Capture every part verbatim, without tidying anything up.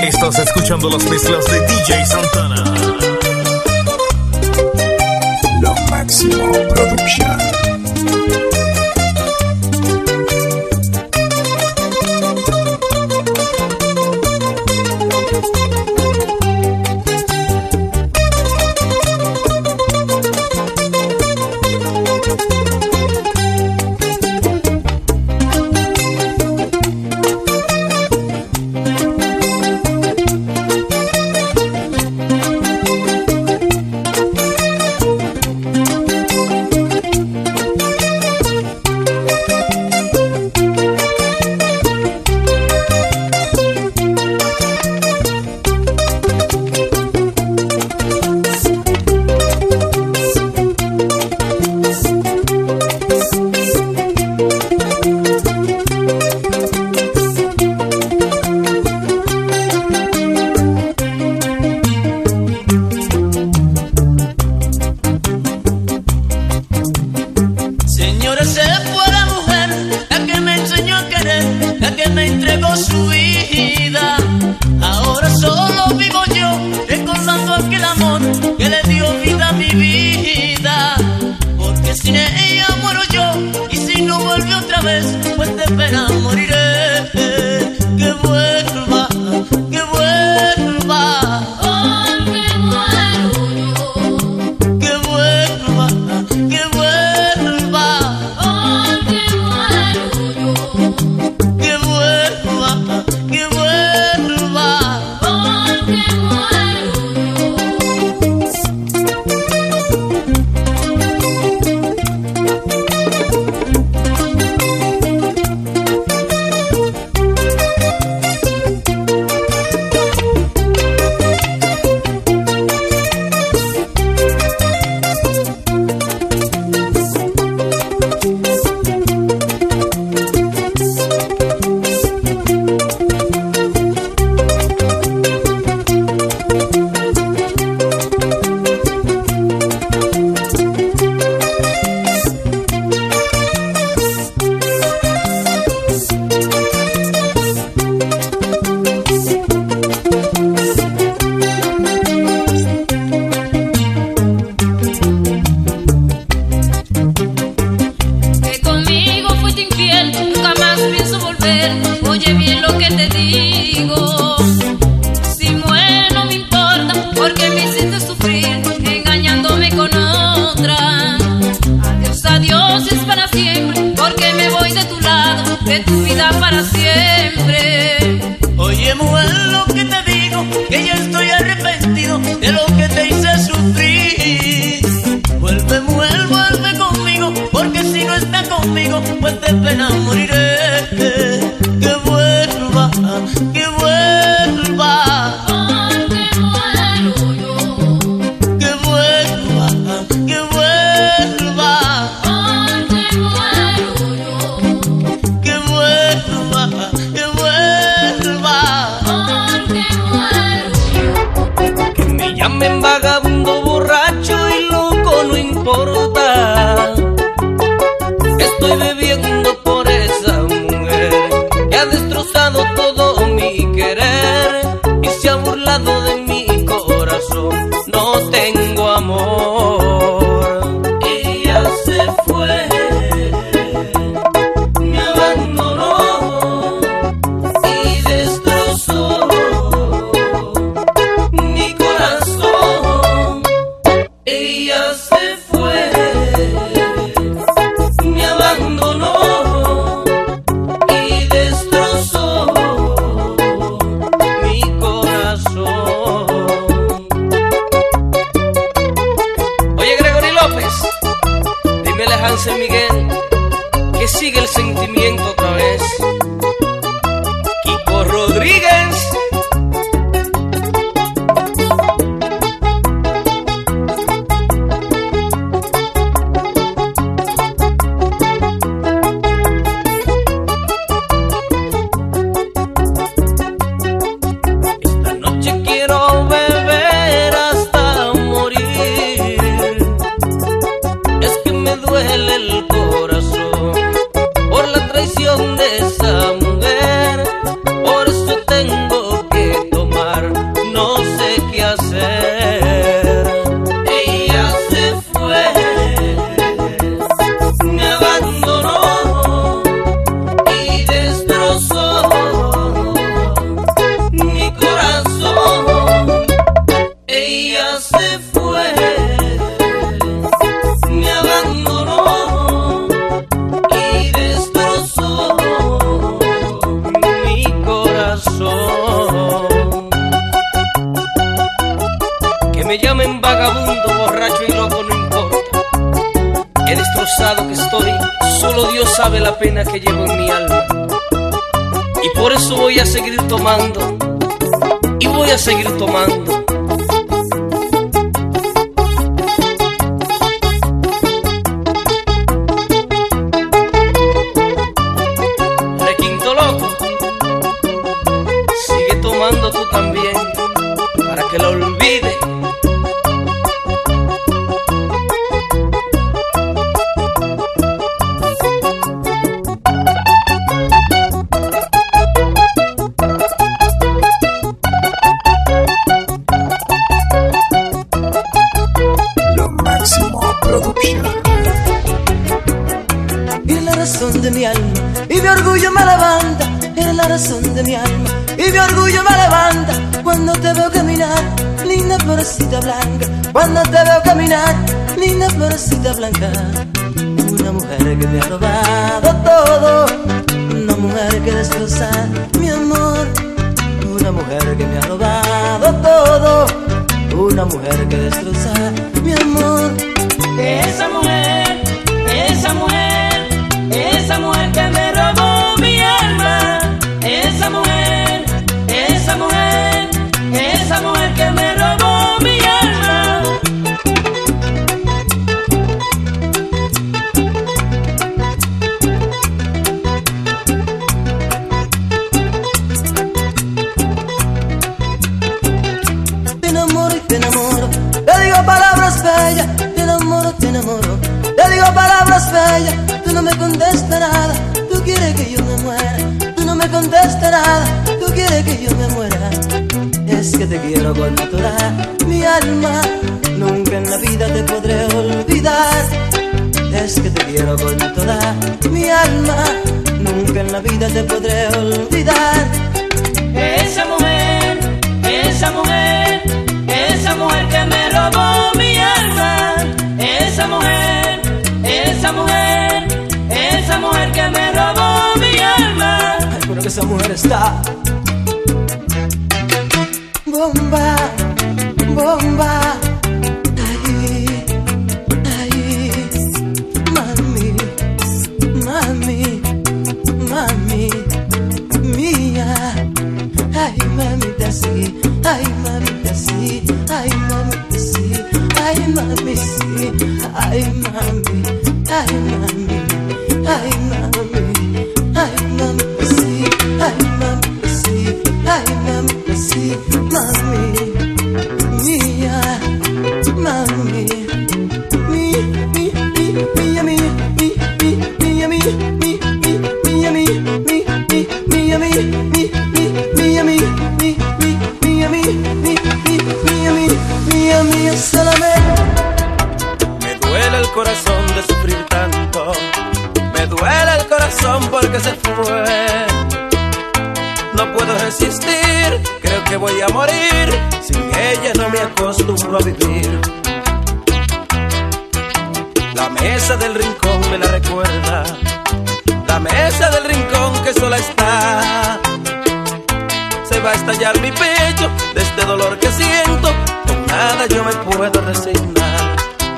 Estás escuchando las mezclas de D J Santana. Lo máximo producción. Pues de pena moriré. Que vuelva, que vuelva. Porque muero yo. Que vuelva, que vuelva. Porque muero yo. Que vuelva, que vuelva. Porque muero Oye bien lo que te digo. Si muero no me importa, porque me hiciste sufrir engañándome con otra. Adiós, adiós es para siempre, porque me voy de tu lado, de tu vida para siempre. Oye mujer, lo que te digo, que ya estoy arrepentido de lo que te hice sufrir. Vuelve mujer, vuelve conmigo, porque si no estás conmigo, pues de pena moriré. Que vuelva, que vuelva. Porque muero yo. Que vuelva, que vuelva. Porque muero yo. Que vuelva. sabe la pena que llevo en mi alma. Y por eso voy a seguir tomando. Y voy a seguir tomando. Requinto loco, sigue tomando tú también, para que lo olvide. De mi alma y mi orgullo me levanta, eres la razón de mi alma y mi orgullo me levanta. Cuando te veo caminar, linda florecita blanca, cuando te veo caminar, linda florecita blanca. Una mujer que me ha robado todo, una mujer que destroza mi amor, una mujer que me ha robado todo, una mujer que destroza mi amor. Esa mujer, esa mujer, esa mujer que me robó mi alma, esa mujer, esa mujer, esa mujer que me robó mi alma. Te enamoro y te enamoro, te digo palabras bellas, te enamoro, te enamoro, te digo palabras bellas. Tú no me contestas nada, tú quieres que yo me muera. Tú no me contestas nada, tú quieres que yo me muera. Es que te quiero con toda mi alma, nunca en la vida te podré olvidar. Es que te quiero con toda mi alma, nunca en la vida te podré olvidar. Esa mujer, esa mujer, esa mujer que me robó mi alma, esa mujer, esa mujer, esa mujer que me robó mi alma. Ay, pero que esa mujer está bomba, bomba. Ay, ay, mami, mami, mami, mía. Ay, mamita sí, ay, mamita sí, ay, mamita sí, ay, mami sí, ay, mami, ay, mami, ay, mami, ay, mami sí, ay, mami sí, ay, mami sí, mami, mía, mami, mi, mi, mi, mía, mi, mi, mi, mía, mi, mi, mi, mía, mi, mi, mi, mía, mi, mi, mi, mía, mi, mi, mi, mía, mi, mi, mi, mía, mi, mía, mía, solamente. Me duele el corazón de sufrir tanto, me duele el corazón porque se fue. No puedo resistir, creo que voy a morir, sin ella no me acostumbro a vivir. La mesa del rincón me la recuerda, la mesa del rincón que sola está. Se va a estallar mi pecho de este dolor que siento, con nada yo me puedo resignar.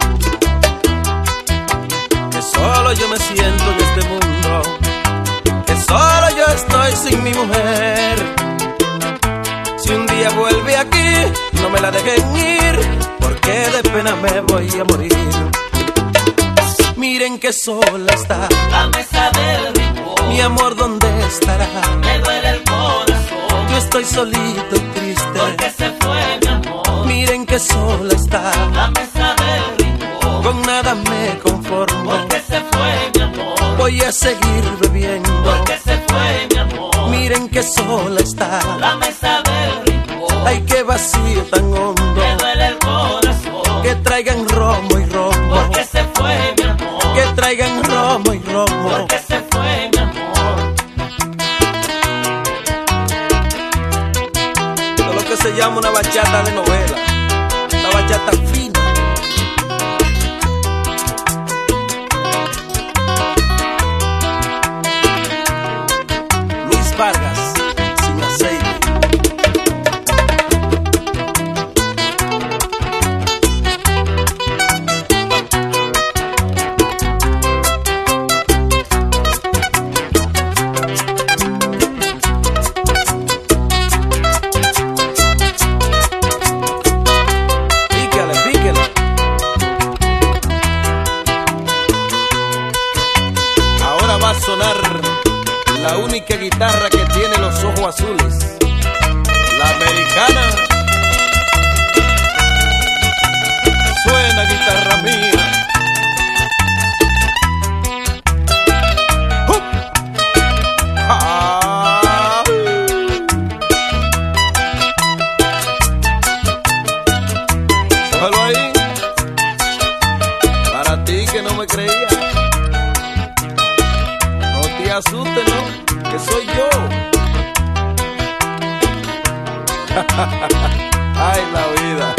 Que solo yo me siento en este mundo, que solo yo estoy sin mi mujer. Si un día vuelve aquí, no me la dejen ir, porque de pena me voy a morir. Miren que sola está La mesa del rincón, mi amor, ¿dónde estará? me duele el corazón, Yo estoy solito y triste, porque se fue mi amor. miren que sola está, La mesa del rincón, con nada me conformo, porque se fue mi amor. voy a seguir bebiendo, Porque se fue mi amor. miren que sola está, La mesa del rincón, ay qué vacío tan hondo, me duele el corazón, que traigan romo y romo, porque se fue mi amor. que traigan romo y romo. Porque se fue mi amor. Esto es lo que se llama una bachata de novela, una bachata fina. Luis Vargas, sin aceite. Ay, la vida.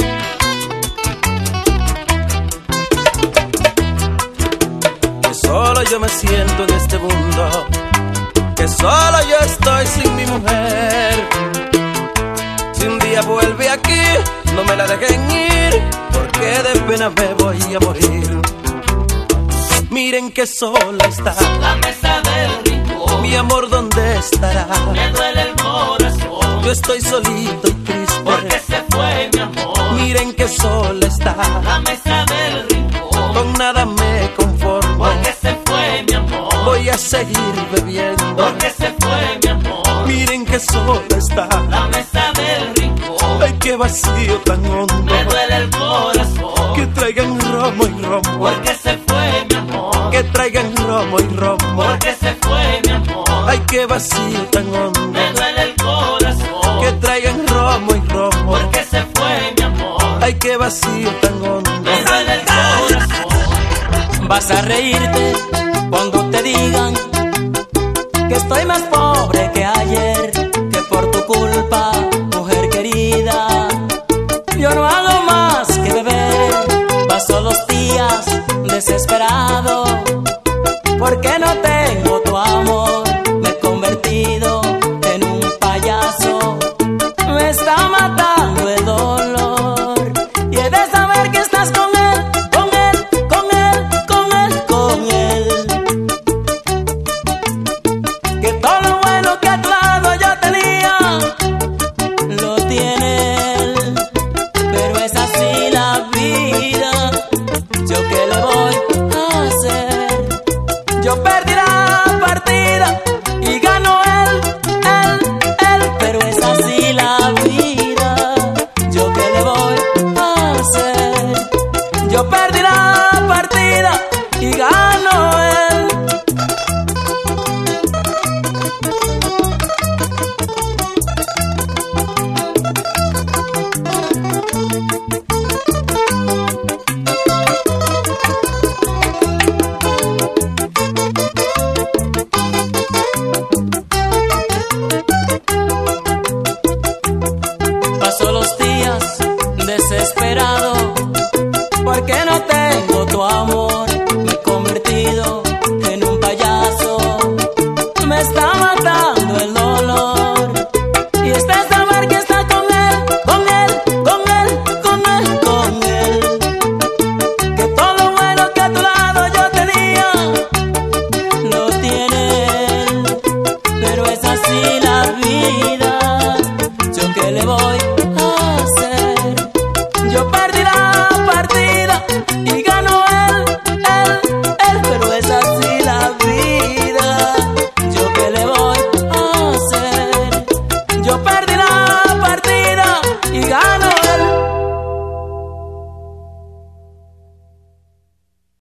Que solo yo me siento en este mundo, que solo yo estoy sin mi mujer. Si un día vuelve aquí, no me la dejen ir, porque de pena me voy a morir. Miren que sola está la mesa del rincón. Mi amor, ¿dónde estará? Me duele el corazón. Yo estoy solito y triste, porque se fue mi amor. Miren que sola está la mesa del rincón. Con nada me conformo, porque se fue mi amor. Voy a seguir bebiendo, porque se fue mi amor. Miren que sola está la mesa del rincón. Ay, qué vacío tan hondo. Me duele el corazón. Que traigan romo y romo, porque se fue mi amor. Que traigan romo y romo, porque se fue mi amor. Ay, qué vacío tan hondo. Me duele el corazón. Que traigan romo y romo, porque se fue mi amor. Ay, qué vacío tan hondo. Me duele el corazón. Vas a reírte cuando te digan que estoy más pobre